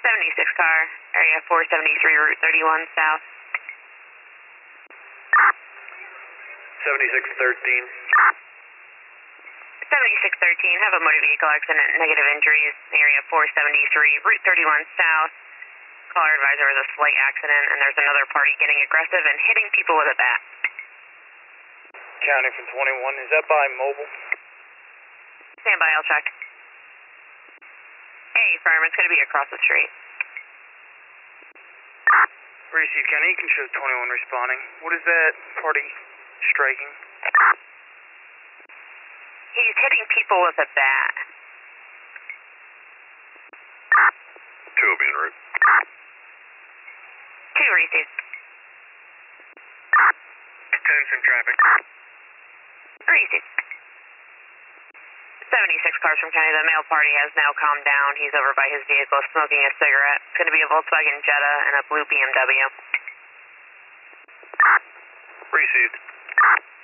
76 car, area 473, Route 31 south. 7613. 7613, have a motor vehicle accident, negative injuries, area 473, Route 31 south. Caller advisor was a slight accident, and there's another party getting aggressive and hitting people with a bat. County from 21, is that by mobile? Stand by, I'll check. Hey, firm, it's going to be across the street. Receive County, you can show 21 responding. What is that party striking? He's hitting people with a bat. 2 will be en route. 2 received. 10's in traffic. Received. 76 cars from County. The male party has now calmed down. He's over by his vehicle smoking a cigarette. It's going to be a Volkswagen Jetta and a blue BMW. Received.